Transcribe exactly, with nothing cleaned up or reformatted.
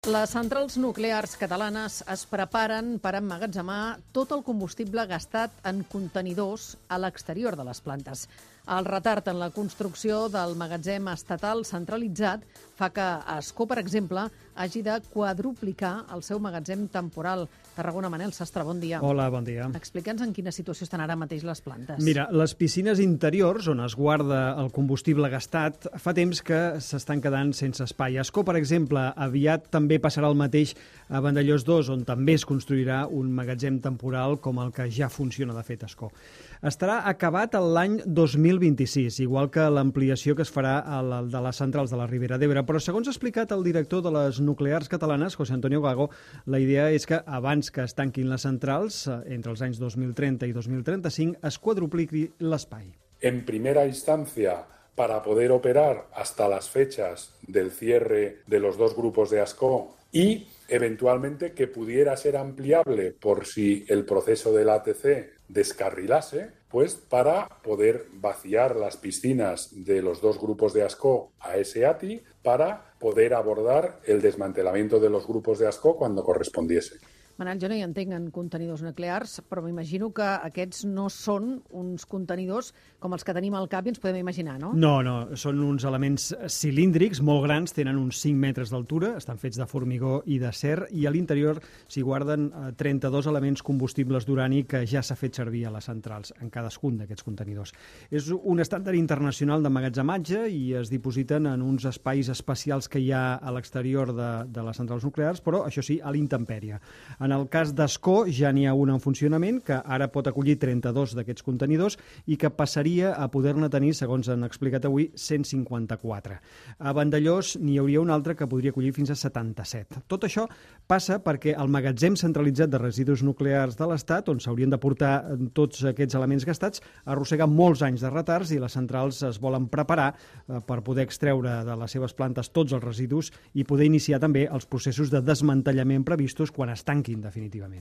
Les centrals nuclears catalanes es preparen per emmagatzemar tot el combustible gastat en contenidors a l'exterior de les plantes. El retard en la construcció del magatzem estatal centralitzat fa que Ascó, per exemple, hagi de quadruplicar el seu magatzem temporal. Tarragona, Manel Sastre, bon dia. Hola, bon dia. Explica'ns en quina situació estan ara mateix les plantes. Mira, les piscines interiors, on es guarda el combustible gastat, fa temps que s'estan quedant sense espai. Ascó, per exemple, aviat també passarà el mateix a Vandellòs dos, on també es construirà un magatzem temporal com el que ja funciona, de fet, Ascó. Estarà acabat l'any dos mil vint-i-sis, igual que l'ampliació que es farà a la, de les centrals de la Ribera d'Ebre. Però, segons ha explicat el director de les nuclears catalanes, José Antonio Gago, la idea és que abans que es tanquin les centrals, entre els anys dos mil trenta i dos mil trenta-cinc, es quadrupliqui l'espai. En primera instancia, para poder operar hasta las fechas del cierre de los dos grupos de Ascó y eventualmente que pudiera ser ampliable por si el proceso del A T C descarrilase, pues para poder vaciar las piscinas de los dos grupos de Ascó a ese A T I para poder abordar el desmantelamiento de los grupos de Ascó cuando correspondiese. Manel, jo no hi entenc en contenidors nuclears, però m'imagino que aquests no són uns contenidors com els que tenim al cap i ens podem imaginar, no? No, no, són uns elements cilíndrics molt grans, tenen uns cinc metres d'altura, estan fets de formigó i d'acer, i a l'interior s'hi guarden trenta-dos elements combustibles d'urani que ja s'ha fet servir a les centrals, en cadascun d'aquests contenidors. És un estàndard internacional d'emmagatzematge i es dipositen en uns espais especials que hi ha a l'exterior de, de les centrals nuclears, però, això sí, a l'intempèrie. En el cas d'Ascó ja n'hi ha un en funcionament que ara pot acollir trenta-dos d'aquests contenidors i que passaria a poder-ne tenir, segons han explicat avui, cent cinquanta-quatre. A Vandellòs n'hi hauria un altre que podria acollir fins a setanta-set. Tot això passa perquè el magatzem centralitzat de residus nuclears de l'Estat, on s'haurien de portar tots aquests elements gastats, arrossega molts anys de retards i les centrals es volen preparar per poder extreure de les seves plantes tots els residus i poder iniciar també els processos de desmantellament previstos quan es tanquin definitivament.